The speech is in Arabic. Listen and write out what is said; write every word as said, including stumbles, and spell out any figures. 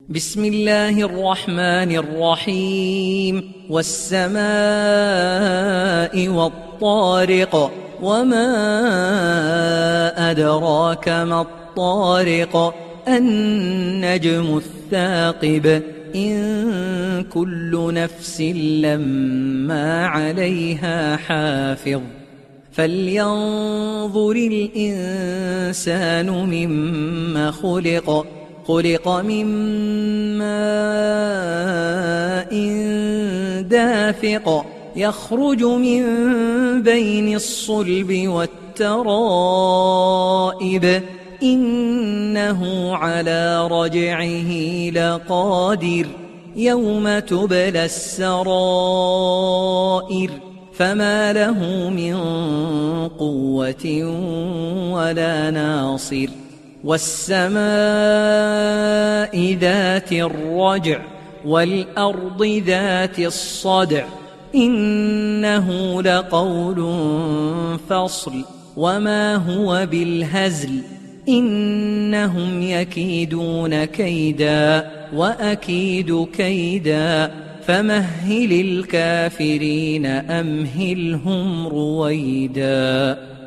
بسم الله الرحمن الرحيم والسماء والطارق وما أدراك ما الطارق النجم الثاقب إن كل نفس لما عليها حافظ فلينظر الإنسان مما خلق خلق من ماء دافق يخرج من بين الصلب والترائب إنه على رجعه لقادر يوم تبلى السرائر فما له من قوة ولا ناصر والسماء ذات الرجع والأرض ذات الصدع إنه لقول فصل وما هو بالهزل إنهم يكيدون كيدا وأكيد كيدا فمهل الكافرين أمهلهم رويدا.